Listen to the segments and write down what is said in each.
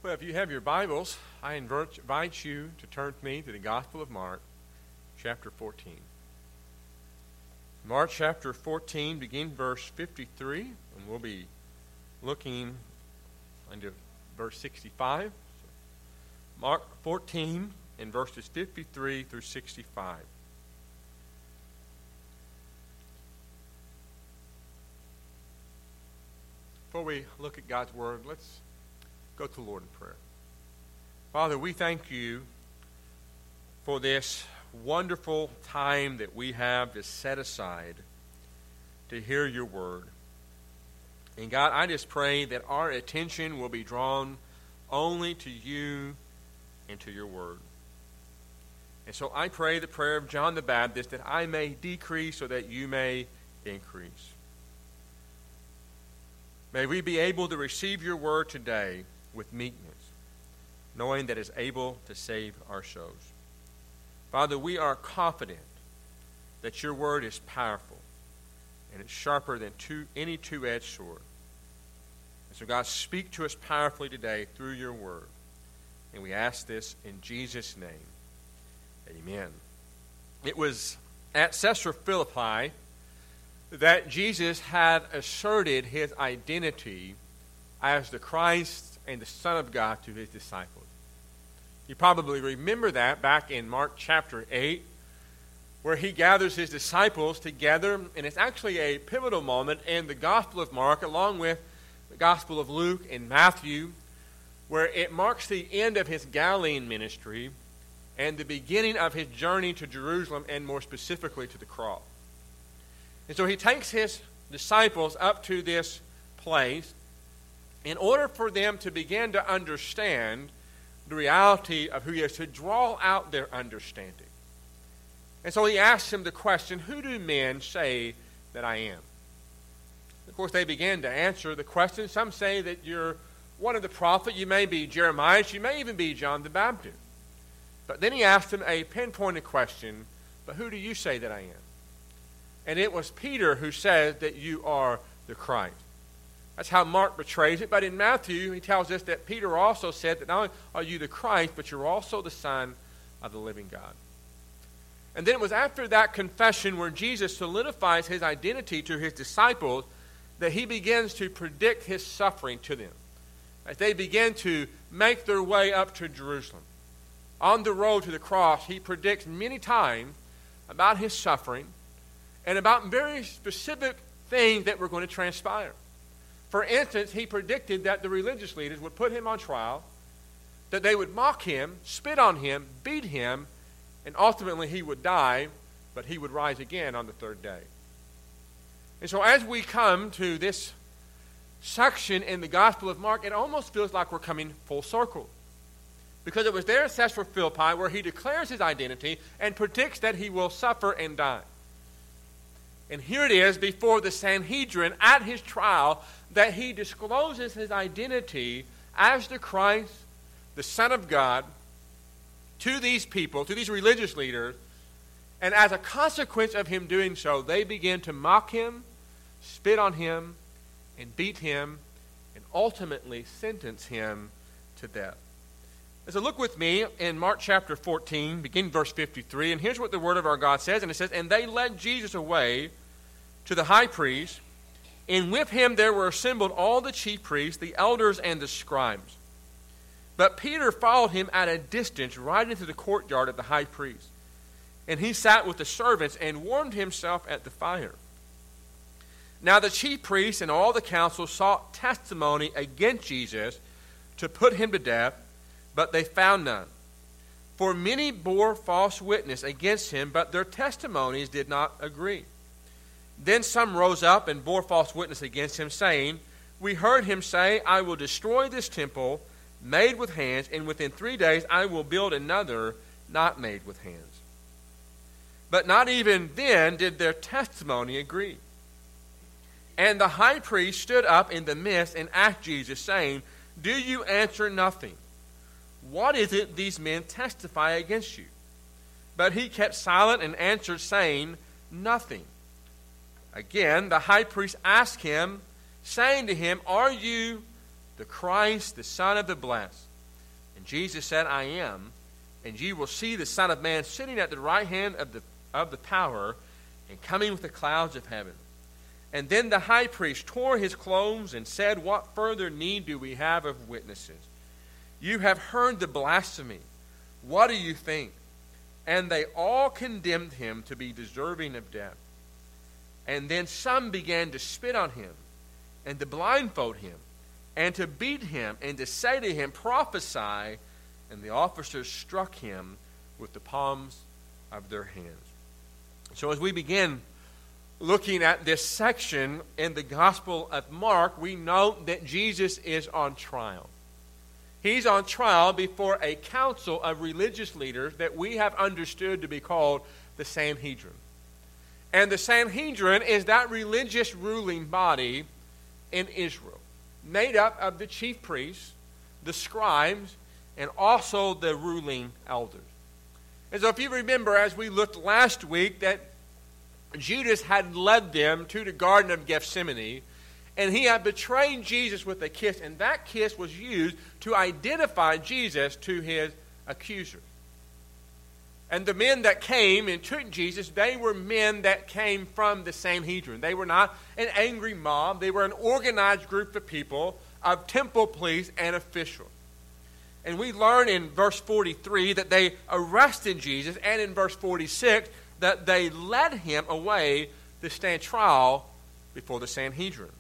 Well, if you have your Bibles, I invite you to turn with me to the Gospel of Mark, chapter 14. Mark chapter 14, begin verse 53, and we'll be looking into verse 65. Mark 14 and verses 53 through 65. Before we look at God's Word, let's go to the Lord in prayer. Father, we thank you for this wonderful time that we have to set aside to hear your Word. And God, I just pray that our attention will be drawn only to you and to your Word. And so I pray the prayer of John the Baptist, that I may decrease so that you may increase. May we be able to receive your Word today with meekness, knowing that it is able to save our souls. Father, we are confident that your Word is powerful and it's sharper than any two-edged sword. And so God, speak to us powerfully today through your Word. And we ask this in Jesus' name. Amen. It was at Caesarea Philippi that Jesus had asserted his identity as the Christ and the Son of God to his disciples. You probably remember that back in Mark chapter 8, where he gathers his disciples together, and it's actually a pivotal moment in the Gospel of Mark, along with the Gospel of Luke and Matthew, where it marks the end of his Galilean ministry and the beginning of his journey to Jerusalem, and more specifically to the cross. And so he takes his disciples up to this place in order for them to begin to understand the reality of who he is, to draw out their understanding. And so he asks them the question, who do men say that I am? Of course, they began to answer the question. Some say that you're one of the prophets. You may be Jeremiah. You may even be John the Baptist. But then he asked them a pinpointed question, but who do you say that I am? And it was Peter who said that you are the Christ. That's how Mark portrays it. But in Matthew, he tells us that Peter also said that not only are you the Christ, but you're also the Son of the living God. And then it was after that confession where Jesus solidifies his identity to his disciples that he begins to predict his suffering to them. As they begin to make their way up to Jerusalem. On the road to the cross, he predicts many times about his suffering and about very specific things that were going to transpire. For instance, he predicted that the religious leaders would put him on trial, that they would mock him, spit on him, beat him, and ultimately he would die, but he would rise again on the third day. And so as we come to this section in the Gospel of Mark, it almost feels like we're coming full circle. Because it was there at Caesarea Philippi where he declares his identity and predicts that he will suffer and die. And here it is before the Sanhedrin at his trial that he discloses his identity as the Christ, the Son of God, to these people, to these religious leaders. And as a consequence of him doing so, they begin to mock him, spit on him, and beat him, and ultimately sentence him to death. And so look with me in Mark chapter 14, begin verse 53, and here's what the word of our God says, and it says, and they led Jesus away to the high priest, and with him there were assembled all the chief priests, the elders, and the scribes. But Peter followed him at a distance right into the courtyard of the high priest, and he sat with the servants and warmed himself at the fire. Now the chief priests and all the council sought testimony against Jesus to put him to death, but they found none. For many bore false witness against him, but their testimonies did not agree. Then some rose up and bore false witness against him, saying, we heard him say, I will destroy this temple made with hands, and within 3 days I will build another not made with hands. But not even then did their testimony agree. And the high priest stood up in the midst and asked Jesus, saying, do you answer nothing? What is it these men testify against you? But he kept silent and answered, saying, nothing. Again, the high priest asked him, saying to him, are you the Christ, the Son of the Blessed? And Jesus said, I am, and ye will see the Son of Man sitting at the right hand of the power, and coming with the clouds of heaven. And then the high priest tore his clothes and said, What further need do we have of witnesses? You have heard the blasphemy. What do you think? And they all condemned him to be deserving of death. And then some began to spit on him, and to blindfold him, and to beat him, and to say to him, Prophesy. And the officers struck him with the palms of their hands. So as we begin looking at this section in the Gospel of Mark, we note that Jesus is on trial. He's on trial before a council of religious leaders that we have understood to be called the Sanhedrin. And the Sanhedrin is that religious ruling body in Israel, made up of the chief priests, the scribes, and also the ruling elders. And so if you remember, as we looked last week, that Judas had led them to the Garden of Gethsemane, and he had betrayed Jesus with a kiss, and that kiss was used to identify Jesus to his accusers. And the men that came and took Jesus, they were men that came from the Sanhedrin. They were not an angry mob. They were an organized group of people, of temple police and officials. And we learn in verse 43 that they arrested Jesus, and in verse 46 that they led him away to stand trial before the Sanhedrin.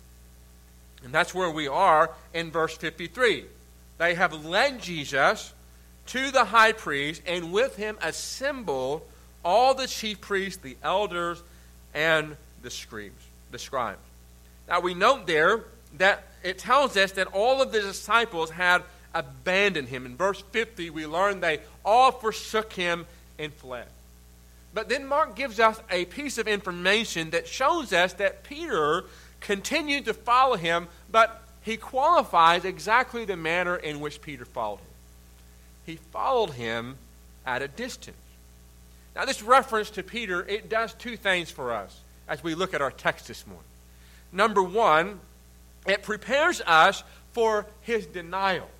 And that's where we are in verse 53. They have led Jesus to the high priest, and with him assembled all the chief priests, the elders, and the scribes. Now we note there that it tells us that all of the disciples had abandoned him. In verse 50 we learn they all forsook him and fled. But then Mark gives us a piece of information that shows us that Peter continued to follow him, but he qualifies exactly the manner in which Peter followed him. He followed him at a distance. Now this reference to Peter, it does two things for us as we look at our text this morning. Number one, it prepares us for his denial.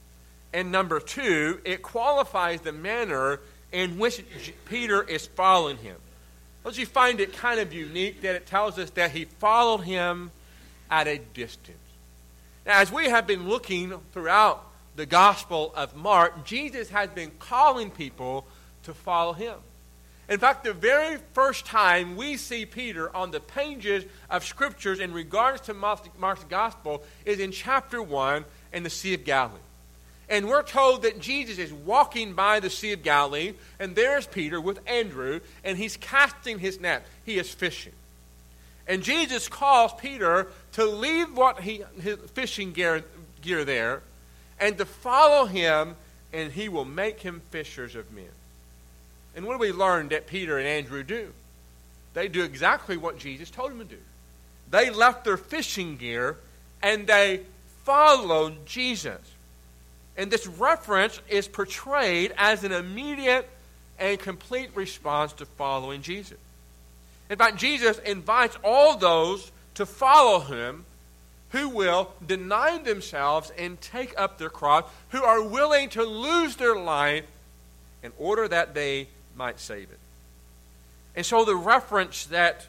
And number two, it qualifies the manner in which Peter is following him. Don't you find it kind of unique that it tells us that he followed him at a distance? Now, as we have been looking throughout the Gospel of Mark, Jesus has been calling people to follow him. In fact, the very first time we see Peter on the pages of Scriptures in regards to Mark's Gospel is in chapter 1 in the Sea of Galilee. And we're told that Jesus is walking by the Sea of Galilee, and there's Peter with Andrew, and he's casting his net. He is fishing. And Jesus calls Peter to leave his fishing gear there and to follow him, and he will make him fishers of men. And what do we learn that Peter and Andrew do? They do exactly what Jesus told them to do. They left their fishing gear, and they followed Jesus. And this reference is portrayed as an immediate and complete response to following Jesus. In fact, Jesus invites all those to follow him who will deny themselves and take up their cross, who are willing to lose their life in order that they might save it. And so the reference that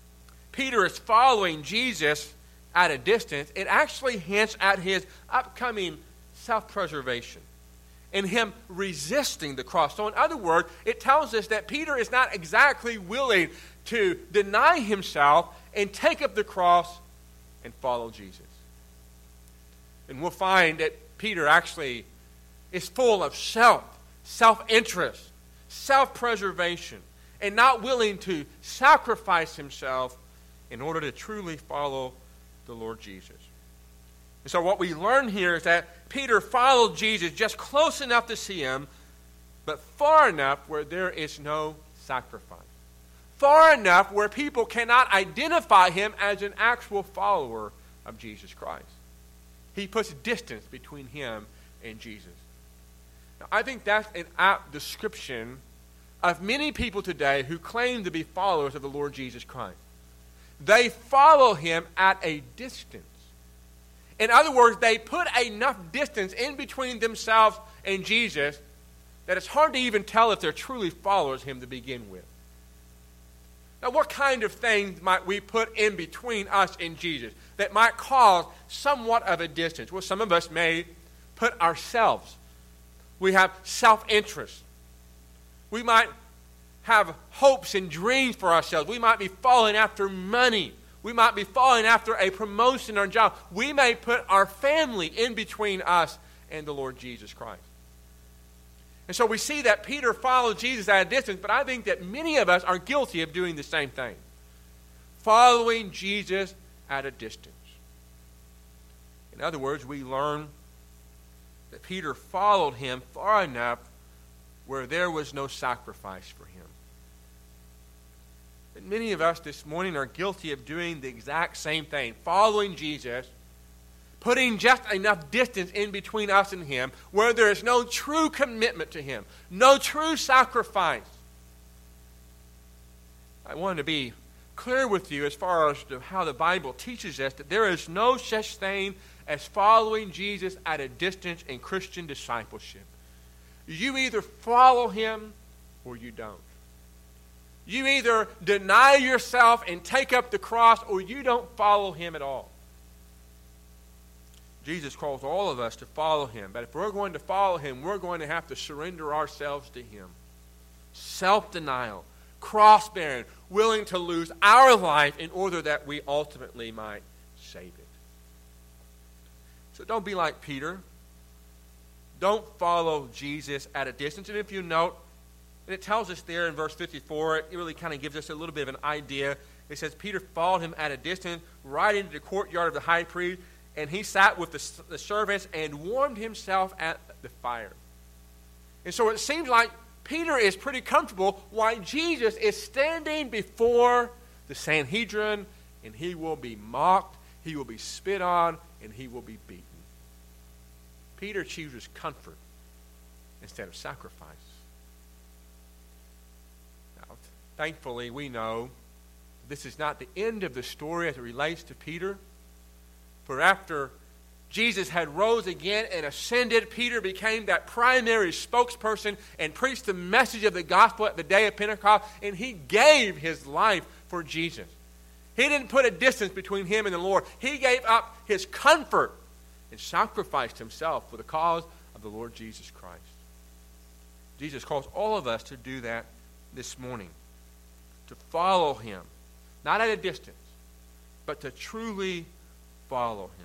Peter is following Jesus at a distance, it actually hints at his upcoming self-preservation and him resisting the cross. So in other words, it tells us that Peter is not exactly willing to deny himself and take up the cross and follow Jesus. And we'll find that Peter actually is full of self-interest, self-preservation, and not willing to sacrifice himself in order to truly follow the Lord Jesus. And so what we learn here is that Peter followed Jesus just close enough to see him, but far enough where there is no sacrifice. Far enough where people cannot identify him as an actual follower of Jesus Christ. He puts distance between him and Jesus. Now, I think that's an apt description of many people today who claim to be followers of the Lord Jesus Christ. They follow him at a distance. In other words, they put enough distance in between themselves and Jesus that it's hard to even tell if they're truly followers of him to begin with. Now, what kind of things might we put in between us and Jesus that might cause somewhat of a distance? Well, some of us may put ourselves. We have self-interest. We might have hopes and dreams for ourselves. We might be following after money. We might be following after a promotion or job. We may put our family in between us and the Lord Jesus Christ. And so we see that Peter followed Jesus at a distance, but I think that many of us are guilty of doing the same thing. Following Jesus at a distance. In other words, we learn that Peter followed him far enough where there was no sacrifice for him. And many of us this morning are guilty of doing the exact same thing. Following Jesus, putting just enough distance in between us and him where there is no true commitment to him, no true sacrifice. I want to be clear with you as far as to how the Bible teaches us that there is no such thing as following Jesus at a distance in Christian discipleship. You either follow him or you don't. You either deny yourself and take up the cross or you don't follow him at all. Jesus calls all of us to follow him. But if we're going to follow him, we're going to have to surrender ourselves to him. Self-denial, cross-bearing, willing to lose our life in order that we ultimately might save it. So don't be like Peter. Don't follow Jesus at a distance. And if you note, and it tells us there in verse 54, it really kind of gives us a little bit of an idea. It says, Peter followed him at a distance, right into the courtyard of the high priest, and he sat with the servants and warmed himself at the fire. And so it seems like Peter is pretty comfortable while Jesus is standing before the Sanhedrin, and he will be mocked, he will be spit on, and he will be beaten. Peter chooses comfort instead of sacrifice. Now, thankfully, we know this is not the end of the story as it relates to Peter. For after Jesus had rose again and ascended, Peter became that primary spokesperson and preached the message of the gospel at the day of Pentecost, and he gave his life for Jesus. He didn't put a distance between him and the Lord. He gave up his comfort and sacrificed himself for the cause of the Lord Jesus Christ. Jesus calls all of us to do that this morning, to follow him, not at a distance, but to truly follow him.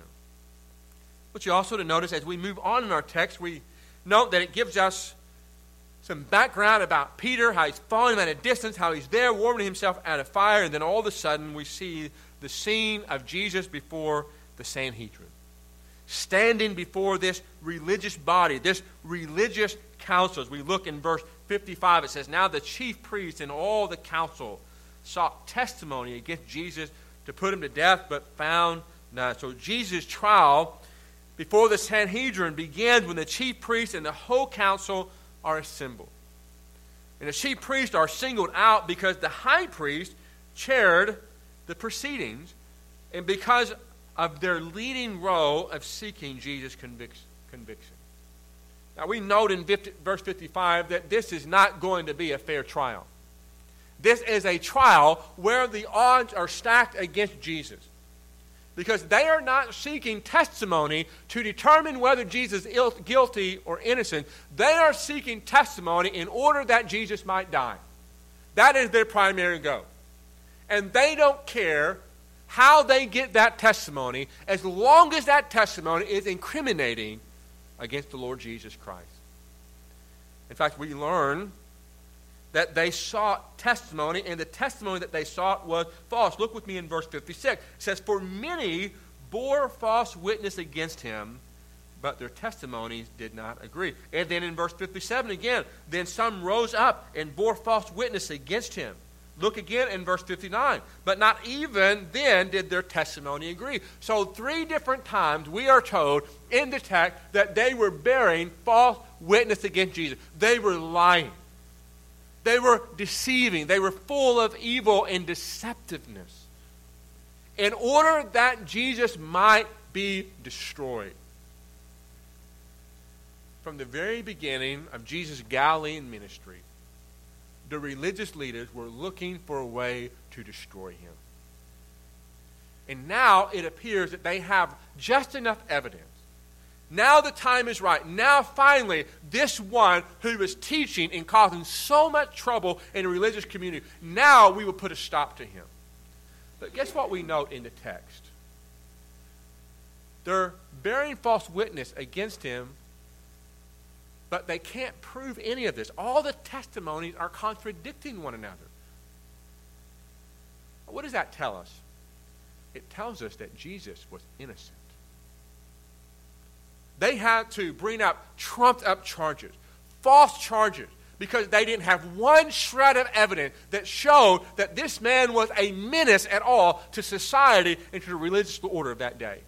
I want you also to notice as we move on in our text, we note that it gives us some background about Peter, how he's following him at a distance, how he's there warming himself at a fire, and then all of a sudden we see the scene of Jesus before the Sanhedrin, standing before this religious body, this religious council. As we look in verse 55, it says, Now the chief priests and all the council sought testimony against Jesus to put him to death, but found none. So Jesus' trial before the Sanhedrin begins when the chief priests and the whole council are assembled. And the chief priests are singled out because the high priest chaired the proceedings and because of their leading role of seeking Jesus' conviction. Now we note in verse 55 that this is not going to be a fair trial. This is a trial where the odds are stacked against Jesus, because they are not seeking testimony to determine whether Jesus is guilty or innocent. They are seeking testimony in order that Jesus might die. That is their primary goal. And they don't care how they get that testimony as long as that testimony is incriminating against the Lord Jesus Christ. In fact, we learn that they sought testimony, and the testimony that they sought was false. Look with me in verse 56. It says, For many bore false witness against him, but their testimonies did not agree. And then in verse 57 again, Then some rose up and bore false witness against him. Look again in verse 59. But not even then did their testimony agree. So 3 different times we are told in the text that they were bearing false witness against Jesus. They were lying. They were deceiving. They were full of evil and deceptiveness in order that Jesus might be destroyed. From the very beginning of Jesus' Galilean ministry, the religious leaders were looking for a way to destroy him. And now it appears that they have just enough evidence. Now the time is right. Now finally, this one who is teaching and causing so much trouble in the religious community, now we will put a stop to him. But guess what we note in the text? They're bearing false witness against him, but they can't prove any of this. All the testimonies are contradicting one another. What does that tell us? It tells us that Jesus was innocent. They had to bring up trumped-up charges, false charges, because they didn't have one shred of evidence that showed that this man was a menace at all to society and to the religious order of that day.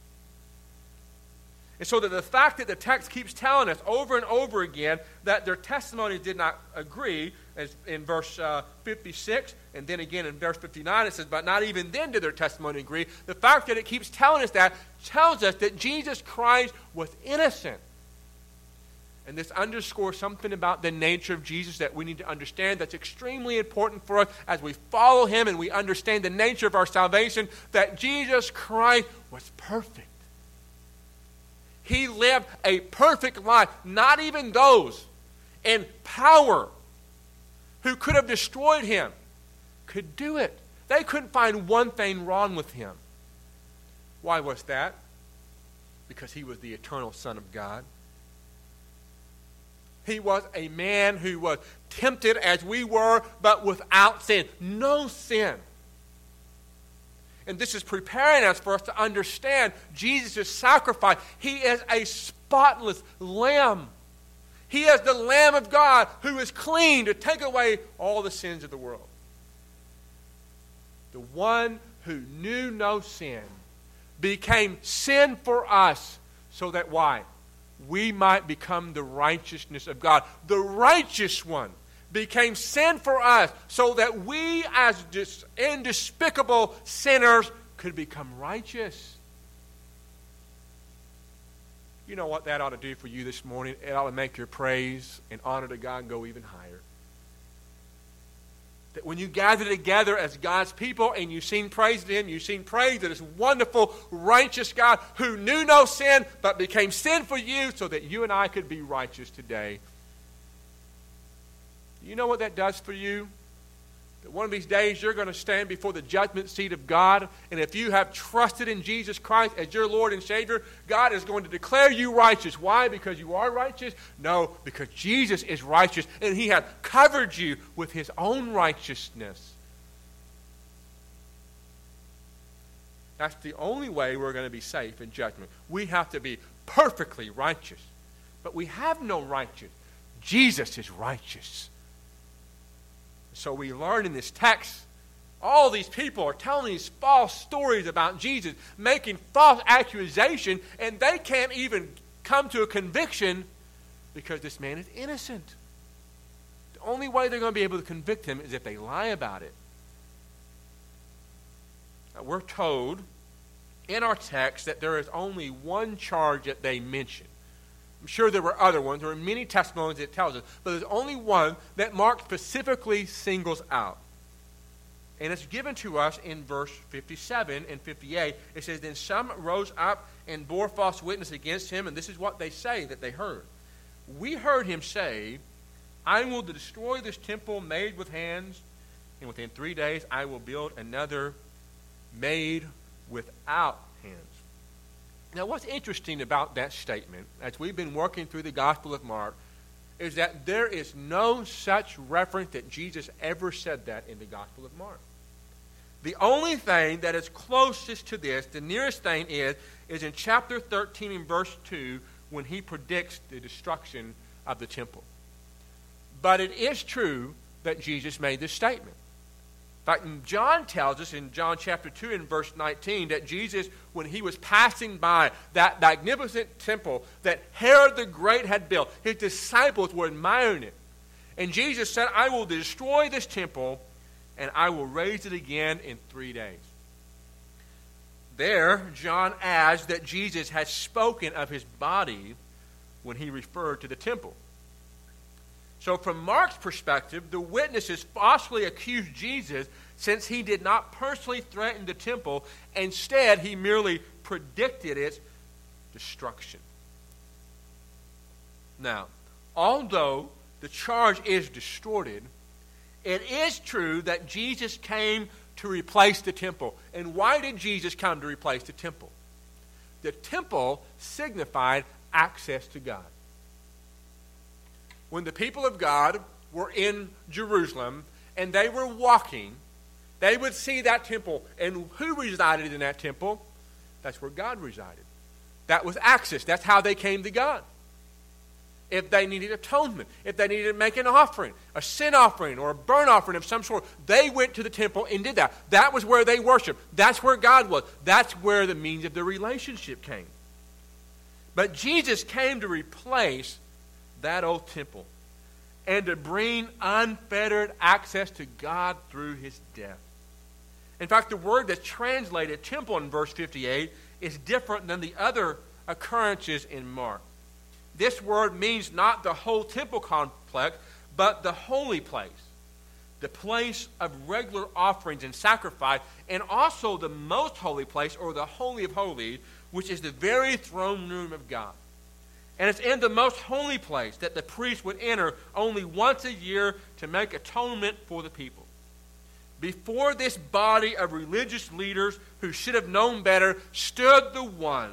And so that the fact that the text keeps telling us over and over again that their testimonies did not agree, as in verse 56, and then again in verse 59 it says, but not even then did their testimony agree. The fact that it keeps telling us that tells us that Jesus Christ was innocent. And this underscores something about the nature of Jesus that we need to understand that's extremely important for us as we follow him and we understand the nature of our salvation, that Jesus Christ was perfect. He lived a perfect life. Not even those in power who could have destroyed him could do it. They couldn't find one thing wrong with him. Why was that? Because he was the eternal Son of God. He was a man who was tempted as we were, but without sin. No sin. And this is preparing us for us to understand Jesus' sacrifice. He is a spotless lamb. He is the Lamb of God who is clean to take away all the sins of the world. The one who knew no sin became sin for us so that why? We might become the righteousness of God. The righteous one became sin for us so that we as indespicable sinners could become righteous. You know what that ought to do for you this morning? It ought to make your praise and honor to God go even higher. That when you gather together as God's people and you sing praise to him, you sing praise to this wonderful, righteous God who knew no sin but became sin for you so that you and I could be righteous today. You know what that does for you? That one of these days you're going to stand before the judgment seat of God, and if you have trusted in Jesus Christ as your Lord and Savior, God is going to declare you righteous. Why? Because you are righteous? No, because Jesus is righteous, and he has covered you with his own righteousness. That's the only way we're going to be safe in judgment. We have to be perfectly righteous. But we have no righteous. Jesus is righteous. So we learn in this text, all these people are telling these false stories about Jesus, making false accusations, and they can't even come to a conviction because this man is innocent. The only way they're going to be able to convict him is if they lie about it. Now, we're told in our text that there is only one charge that they mention. I'm sure there were other ones. There were many testimonies that tells us. But there's only one that Mark specifically singles out. And it's given to us in verse 57 and 58. It says, then some rose up and bore false witness against him. And this is what they say that they heard. We heard him say, I will destroy this temple made with hands, and within 3 days I will build another made without hands. Now, what's interesting about that statement, as we've been working through the Gospel of Mark, is that there is no such reference that Jesus ever said that in the Gospel of Mark. The only thing that is closest to this, the nearest thing is in chapter 13 and verse 2, when he predicts the destruction of the temple. But it is true that Jesus made this statement. In fact, John tells us in John chapter 2 and verse 19 that Jesus, when he was passing by that magnificent temple that Herod the Great had built, his disciples were admiring it. And Jesus said, I will destroy this temple and I will raise it again in 3 days. There, John adds that Jesus had spoken of his body when he referred to the temple. So from Mark's perspective, the witnesses falsely accused Jesus since he did not personally threaten the temple. Instead, he merely predicted its destruction. Now, although the charge is distorted, it is true that Jesus came to replace the temple. And why did Jesus come to replace the temple? The temple signified access to God. When the people of God were in Jerusalem and they were walking, they would see that temple. And who resided in that temple? That's where God resided. That was access. That's how they came to God. If they needed atonement, if they needed to make an offering, a sin offering or a burnt offering of some sort, they went to the temple and did that. That was where they worshiped. That's where God was. That's where the means of the relationship came. But Jesus came to replace that old temple and to bring unfettered access to God through his death. In fact, the word that's translated temple in verse 58 is different than the other occurrences in Mark. This word means not the whole temple complex, but the holy place, the place of regular offerings and sacrifice, and also the most holy place, or the Holy of Holies, which is the very throne room of God. And it's in the most holy place that the priest would enter only once a year to make atonement for the people. Before this body of religious leaders who should have known better stood the one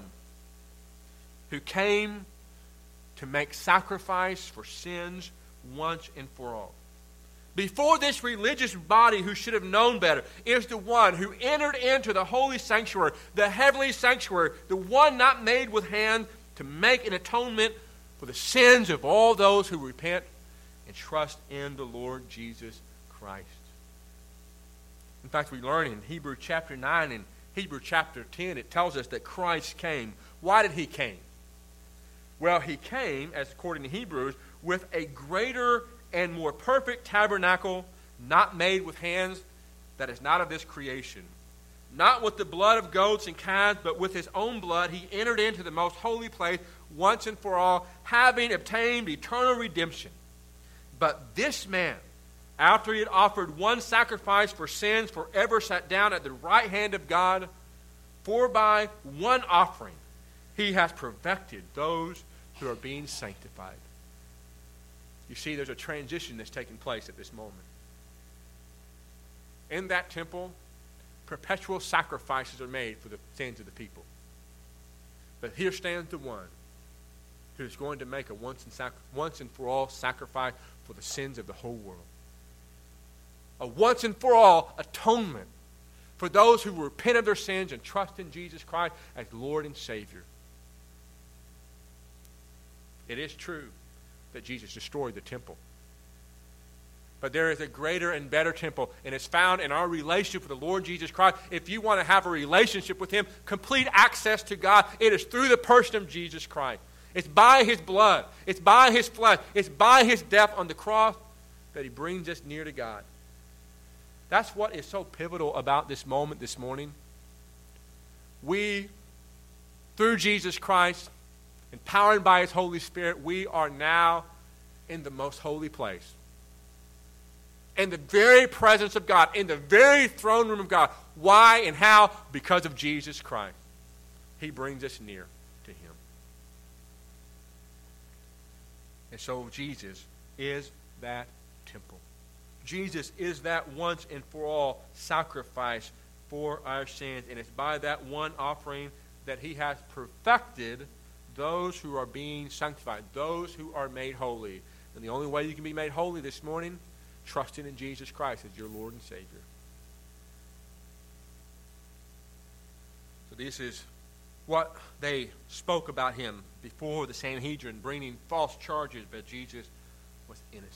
who came to make sacrifice for sins once and for all. Before this religious body who should have known better is the one who entered into the holy sanctuary, the heavenly sanctuary, the one not made with hands, to make an atonement for the sins of all those who repent and trust in the Lord Jesus Christ. In fact, we learn in Hebrews chapter 9 and Hebrews chapter 10, it tells us that Christ came. Why did he came? Well, he came, as according to Hebrews, with a greater and more perfect tabernacle, not made with hands, that is not of this creation. Not with the blood of goats and calves, but with his own blood, he entered into the most holy place once and for all, having obtained eternal redemption. But this man, after he had offered one sacrifice for sins, forever sat down at the right hand of God, for by one offering he has perfected those who are being sanctified. You see, there's a transition that's taking place at this moment. In that temple, perpetual sacrifices are made for the sins of the people. But here stands the one who is going to make a once and for all sacrifice for the sins of the whole world. A once and for all atonement for those who repent of their sins and trust in Jesus Christ as Lord and Savior. It is true that Jesus destroyed the temple. But there is a greater and better temple, and it's found in our relationship with the Lord Jesus Christ. If you want to have a relationship with him, complete access to God, it is through the person of Jesus Christ. It's by his blood. It's by his flesh. It's by his death on the cross that he brings us near to God. That's what is so pivotal about this moment this morning. We, through Jesus Christ, empowered by his Holy Spirit, we are now in the most holy place. In the very presence of God, in the very throne room of God. Why and how? Because of Jesus Christ. He brings us near to him. And so Jesus is that temple. Jesus is that once and for all sacrifice for our sins. And it's by that one offering that he has perfected those who are being sanctified, those who are made holy. And the only way you can be made holy this morning, trusting in Jesus Christ as your Lord and Savior. So this is what they spoke about him before the Sanhedrin, bringing false charges, but Jesus was innocent.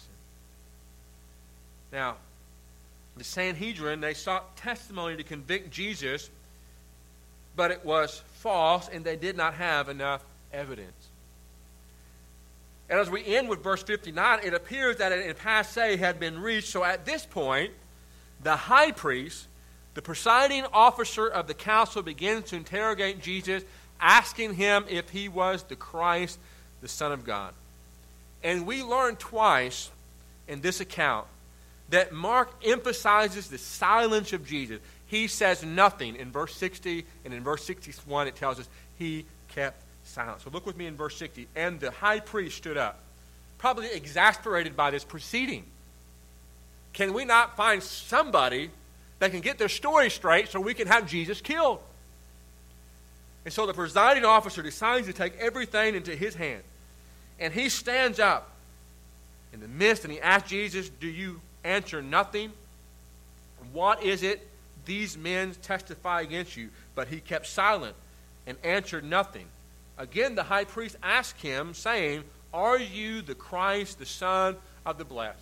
Now, the Sanhedrin, they sought testimony to convict Jesus, but it was false, and they did not have enough evidence. And as we end with verse 59, it appears that an impasse had been reached. So at this point, the high priest, the presiding officer of the council begins to interrogate Jesus, asking him if he was the Christ, the Son of God. And we learn twice in this account that Mark emphasizes the silence of Jesus. He says nothing. In verse 60 and in verse 61 it tells us he kept silent. So look with me in verse 60. And the high priest stood up, probably exasperated by this proceeding. Can we not find somebody that can get their story straight so we can have Jesus killed? And so the presiding officer decides to take everything into his hand. And he stands up in the midst and he asks Jesus, do you answer nothing? What is it these men testify against you? But he kept silent and answered nothing. Again, the high priest asked him, saying, are you the Christ, the Son of the Blessed?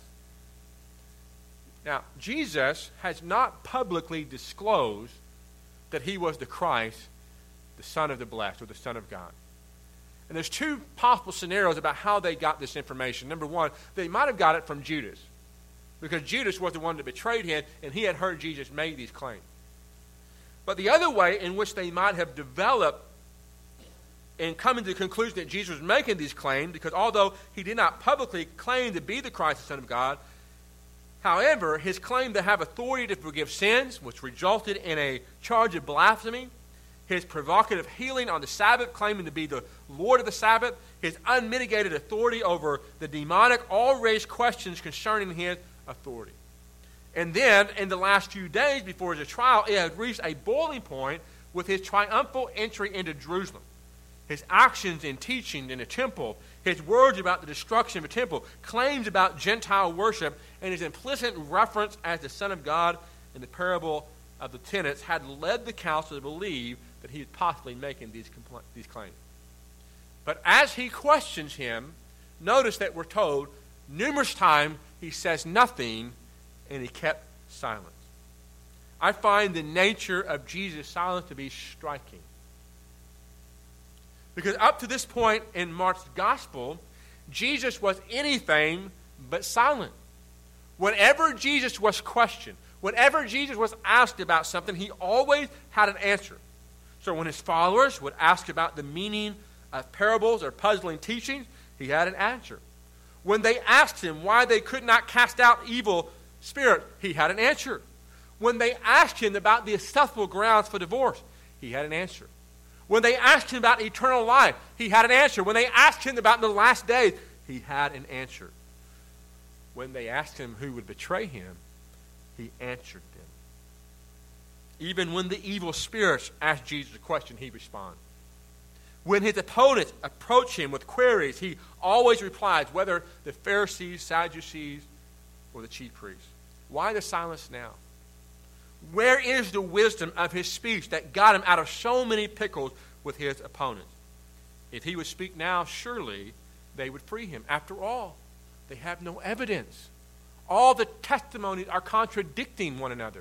Now, Jesus has not publicly disclosed that he was the Christ, the Son of the Blessed, or the Son of God. And there's two possible scenarios about how they got this information. Number one, they might have got it from Judas, because Judas was the one that betrayed him, and he had heard Jesus make these claims. But the other way in which they might have developed and come to the conclusion that Jesus was making these claims, because although he did not publicly claim to be the Christ, the Son of God, however, his claim to have authority to forgive sins, which resulted in a charge of blasphemy, his provocative healing on the Sabbath, claiming to be the Lord of the Sabbath, his unmitigated authority over the demonic, all raised questions concerning his authority. And then, in the last few days before his trial, it had reached a boiling point with his triumphal entry into Jerusalem. His actions in teaching in the temple, his words about the destruction of the temple, claims about Gentile worship, and his implicit reference as the Son of God in the parable of the tenants had led the council to believe that he was possibly making these claims. But as he questions him, notice that we're told numerous times he says nothing and he kept silence. I find the nature of Jesus' silence to be striking. Because up to this point in Mark's gospel, Jesus was anything but silent. Whenever Jesus was questioned, whenever Jesus was asked about something, he always had an answer. So when his followers would ask about the meaning of parables or puzzling teachings, he had an answer. When they asked him why they could not cast out evil spirits, he had an answer. When they asked him about the acceptable grounds for divorce, he had an answer. When they asked him about eternal life, he had an answer. When they asked him about the last days, he had an answer. When they asked him who would betray him, he answered them. Even when the evil spirits asked Jesus a question, he responded. When his opponents approach him with queries, he always replies, whether the Pharisees, Sadducees, or the chief priests. Why the silence now? Where is the wisdom of his speech that got him out of so many pickles with his opponents? If he would speak now, surely they would free him. After all, they have no evidence. All the testimonies are contradicting one another.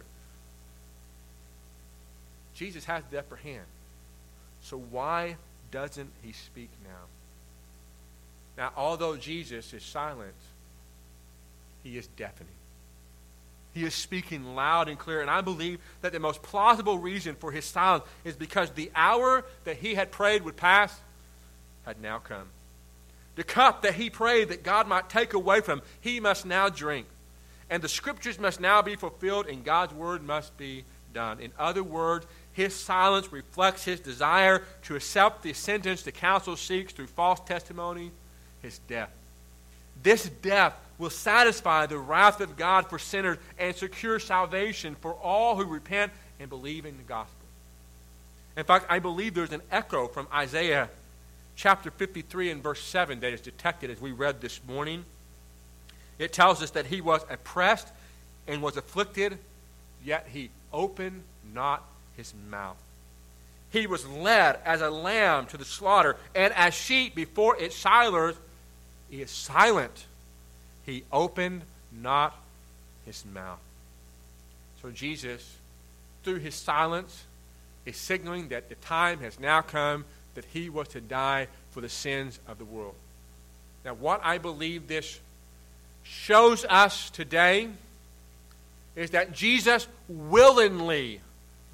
Jesus has the upper hand. So why doesn't he speak now? Now, although Jesus is silent, he is deafening. He is speaking loud and clear, and I believe that the most plausible reason for his silence is because the hour that he had prayed would pass had now come. The cup that he prayed that God might take away from him, he must now drink. And the scriptures must now be fulfilled, and God's word must be done. In other words, his silence reflects his desire to accept the sentence the council seeks through false testimony, his death. This death will satisfy the wrath of God for sinners and secure salvation for all who repent and believe in the gospel. In fact, I believe there's an echo from Isaiah chapter 53 and verse 7 that is detected as we read this morning. It tells us that he was oppressed and was afflicted, yet he opened not his mouth. He was led as a lamb to the slaughter, and as sheep before its shearers, he is silent. He opened not his mouth. So Jesus, through his silence, is signaling that the time has now come that he was to die for the sins of the world. Now, what I believe this shows us today is that Jesus willingly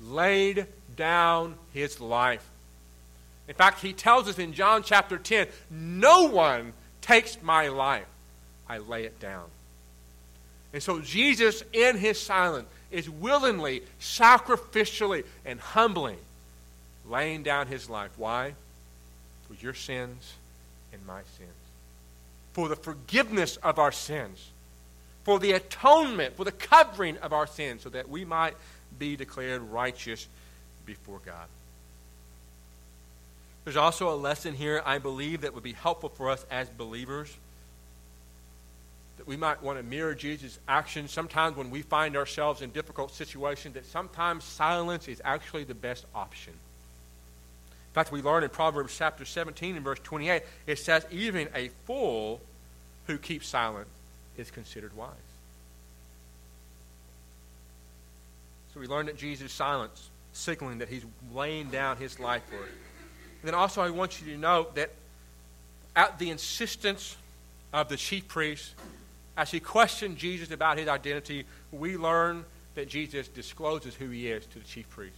laid down his life. In fact, he tells us in John chapter 10, no one takes my life. I lay it down. And so Jesus, in his silence, is willingly, sacrificially, and humbly laying down his life. Why? For your sins and my sins. For the forgiveness of our sins. For the atonement, for the covering of our sins, so that we might be declared righteous before God. There's also a lesson here, I believe, that would be helpful for us as believers. That we might want to mirror Jesus' actions sometimes when we find ourselves in difficult situations, that sometimes silence is actually the best option. In fact, we learn in Proverbs chapter 17 and verse 28, it says, even a fool who keeps silent is considered wise. So we learn that Jesus' silence, signaling that he's laying down his life for it. And then also I want you to note that at the insistence of the chief priest, as he questioned Jesus about his identity, we learn that Jesus discloses who he is to the chief priest.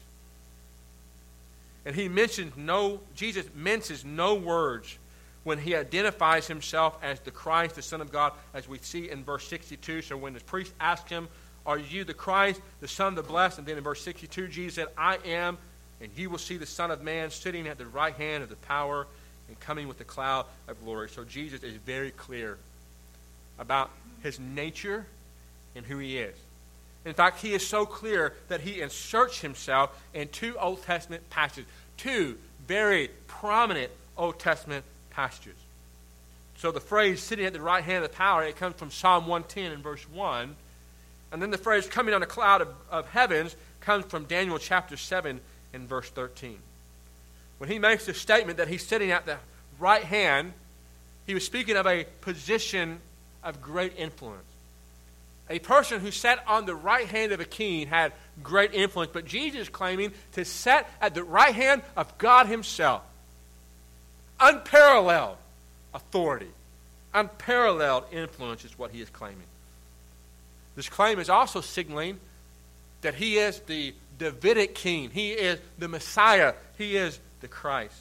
And Jesus minces no words when he identifies himself as the Christ, the Son of God, as we see in verse 62. So when the priest asked him, are you the Christ, the Son of the Blessed? And then in verse 62, Jesus said, I am, and you will see the Son of Man sitting at the right hand of the power and coming with the cloud of glory. So Jesus is very clear about his nature and who he is. In fact, he is so clear that he inserts himself in two Old Testament passages, two very prominent Old Testament passages. So the phrase sitting at the right hand of the power, it comes from Psalm 110 in verse 1. And then the phrase coming on a cloud of heavens comes from Daniel chapter 7 and verse 13. When he makes the statement that he's sitting at the right hand, he was speaking of a position of great influence. A person who sat on the right hand of a king had great influence, but Jesus is claiming to sit at the right hand of God himself. Unparalleled authority, unparalleled influence is what he is claiming. This claim is also signaling that he is the Davidic king. He is the Messiah. He is the Christ.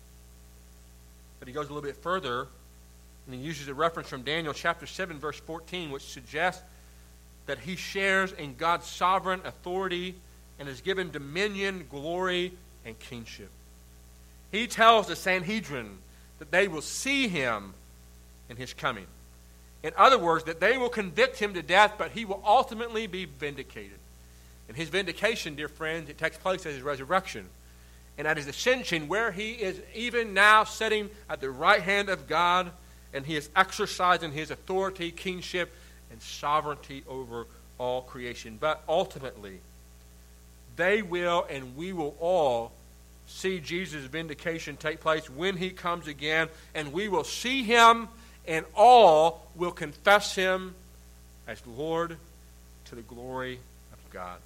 But he goes a little bit further, and he uses a reference from Daniel chapter 7, verse 14, which suggests that he shares in God's sovereign authority and is given dominion, glory, and kingship. He tells the Sanhedrin that they will see him in his coming. In other words, that they will convict him to death, but he will ultimately be vindicated. And his vindication, dear friends, it takes place at his resurrection. And at his ascension, where he is even now sitting at the right hand of God, and he is exercising his authority, kingship, and sovereignty over all creation. But ultimately, they will and we will all see Jesus' vindication take place when he comes again, and we will see him, and all will confess him as Lord to the glory of God.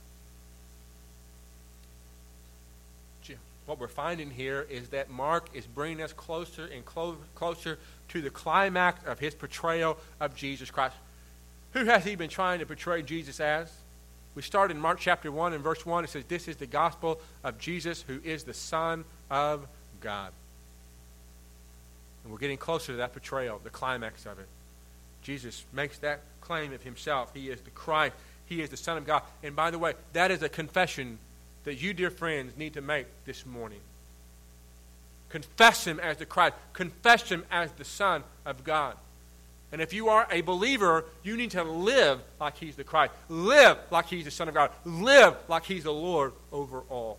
What we're finding here is that Mark is bringing us closer and closer to the climax of his portrayal of Jesus Christ. Who has he been trying to portray Jesus as? We start in Mark chapter 1 and verse 1. It says, this is the gospel of Jesus, who is the Son of God. And we're getting closer to that portrayal, the climax of it. Jesus makes that claim of himself. He is the Christ. He is the Son of God. And by the way, that is a confession that you, dear friends, need to make this morning. Confess him as the Christ. Confess him as the Son of God. And if you are a believer, you need to live like he's the Christ. Live like he's the Son of God. Live like he's the Lord over all.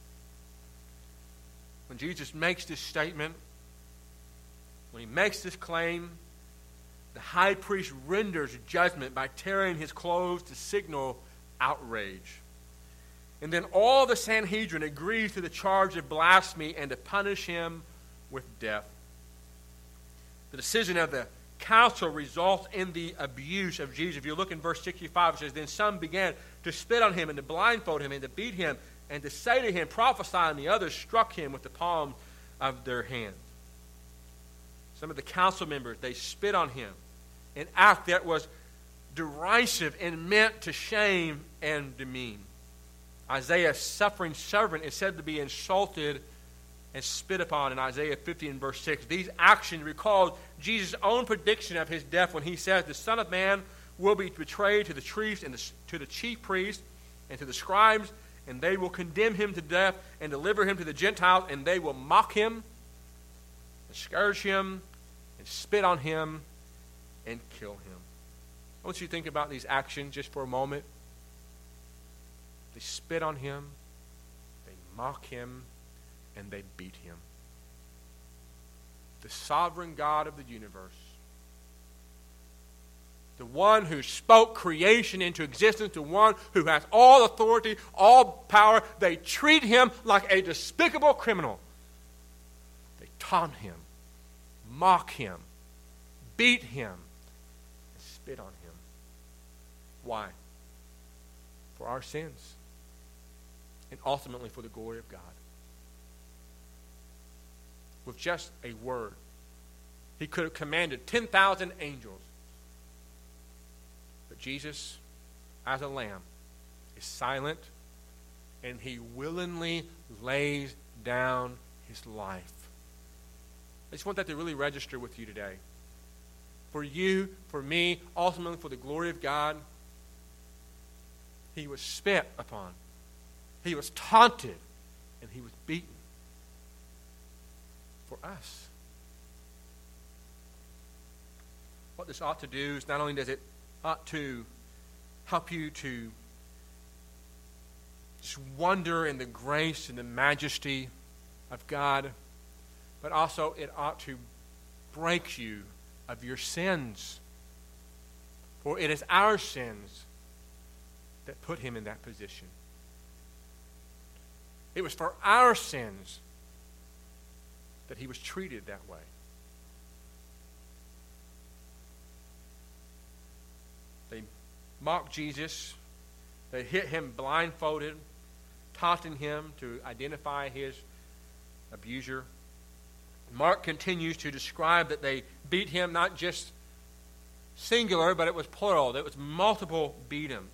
When Jesus makes this statement, when he makes this claim, the high priest renders judgment by tearing his clothes to signal outrage. And then all the Sanhedrin agrees to the charge of blasphemy and to punish him with death. The decision of the council results in the abuse of Jesus. If you look in verse 65, it says, then some began to spit on him and to blindfold him and to beat him and to say to him, prophesy, and the others struck him with the palm of their hands. Some of the council members, they spit on him, an act that was derisive and meant to shame and demean. Isaiah's suffering servant is said to be insulted and spit upon in Isaiah 50 and verse 6. These actions recall Jesus' own prediction of his death when he says, the Son of Man will be betrayed to the chiefs and to the chief priests and to the scribes, and they will condemn him to death and deliver him to the Gentiles, and they will mock him and scourge him and spit on him and kill him. I want you to think about these actions just for a moment. They spit on him, they mock him, and they beat him. The sovereign God of the universe, the one who spoke creation into existence, the one who has all authority, all power, they treat him like a despicable criminal. They taunt him, mock him, beat him, and spit on him. Why? For our sins, and ultimately for the glory of God. With just a word, he could have commanded 10,000 angels. But Jesus, as a lamb, is silent, and he willingly lays down his life. I just want that to really register with you today. For you, for me, ultimately for the glory of God, he was spit upon, he was taunted, and he was beaten for us. What this ought to do is not only does it ought to help you to just wonder in the grace and the majesty of God, but also it ought to break you of your sins. For it is our sins that put him in that position. It was for our sins that he was treated that way. They mocked Jesus. They hit him blindfolded, taunting him to identify his abuser. Mark continues to describe that they beat him not just singular, but it was plural. It was multiple beatings.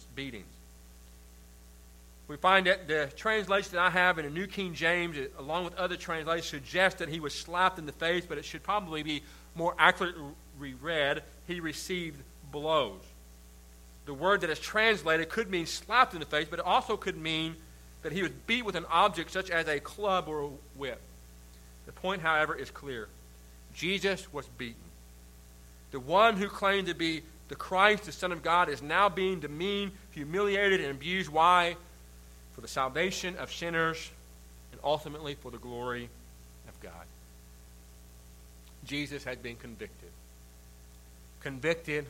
We find that the translation that I have in the New King James, along with other translations, suggests that he was slapped in the face, but it should probably be more accurately read, he received blows. The word that is translated could mean slapped in the face, but it also could mean that he was beat with an object such as a club or a whip. The point, however, is clear. Jesus was beaten. The one who claimed to be the Christ, the Son of God, is now being demeaned, humiliated, and abused. Why? For the salvation of sinners and ultimately for the glory of God. Jesus had been convicted. Convicted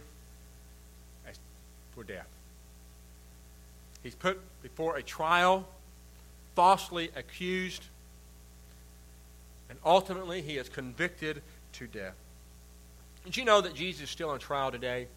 for death. He's put before a trial, falsely accused, and ultimately he is convicted to death. Did you know that Jesus is still on trial today?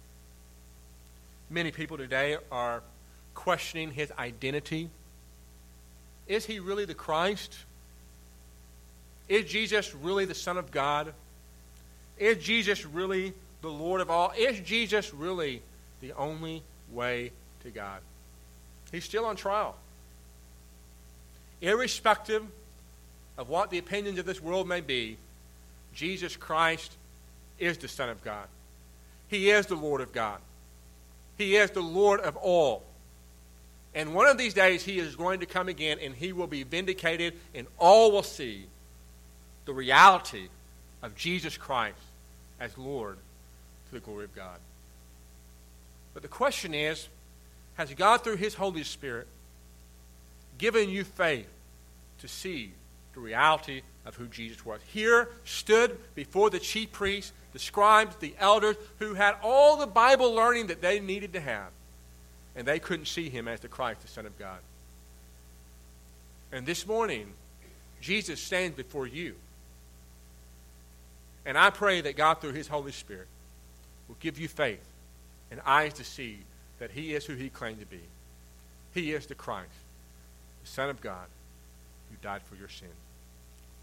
Many people today are questioning his identity. Is he really the Christ? Is Jesus really the Son of God? Is Jesus really the Lord of all? Is Jesus really the only way to God? He's still on trial. Irrespective of what the opinions of this world may be, Jesus Christ is the Son of God. He is the Lord of God. He is the Lord of all. And one of these days he is going to come again and he will be vindicated and all will see the reality of Jesus Christ as Lord to the glory of God. But the question is, has God through his Holy Spirit given you faith to see the reality of who Jesus was? Here stood before the chief priests, the scribes, the elders, who had all the Bible learning that they needed to have. And they couldn't see him as the Christ, the Son of God. And this morning, Jesus stands before you. And I pray that God, through his Holy Spirit, will give you faith and eyes to see that he is who he claimed to be. He is the Christ, the Son of God, who died for your sins.